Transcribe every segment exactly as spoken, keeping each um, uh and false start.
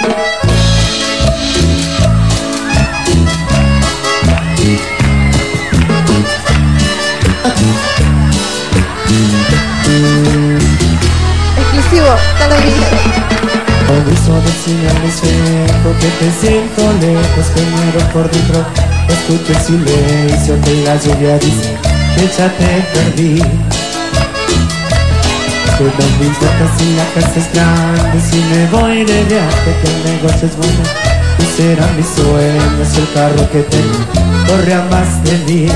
Exclusivo, televisor. Por eso decime al espejo que te siento lejos, que muero por dentro. Escucho el silencio que la lluvia dice que ya te perdí. Pero no me importa si la casa es grande, si me voy de viaje, que el negocio es bueno. Y será mi sueño, es el carro que tengo, corre a más de mí.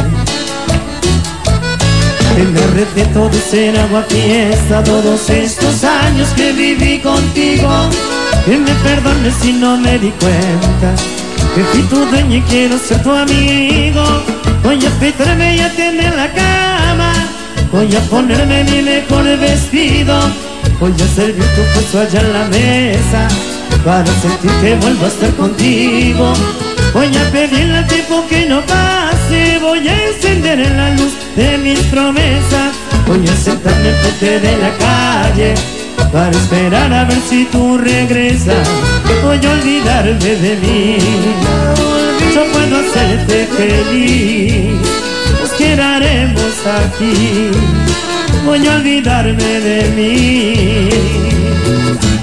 Que me arrepiento de ser agua fiesta todos estos años que viví contigo. Que me perdones si no me di cuenta que fui tu dueño y quiero ser tu amigo. Voy a afeitarme y a tener la cama, voy a ponerme mi mejor vestido, voy a servir tu puesto allá en la mesa para sentir que vuelvo a estar contigo. Voy a pedirle al tiempo que no pase, voy a encender en la luz de mis promesas, voy a sentarme enfrente de la calle para esperar a ver si tú regresas. Voy a olvidarme de mí, yo puedo hacerte feliz, nos quedaremos aquí. Voy a olvidarme de mí.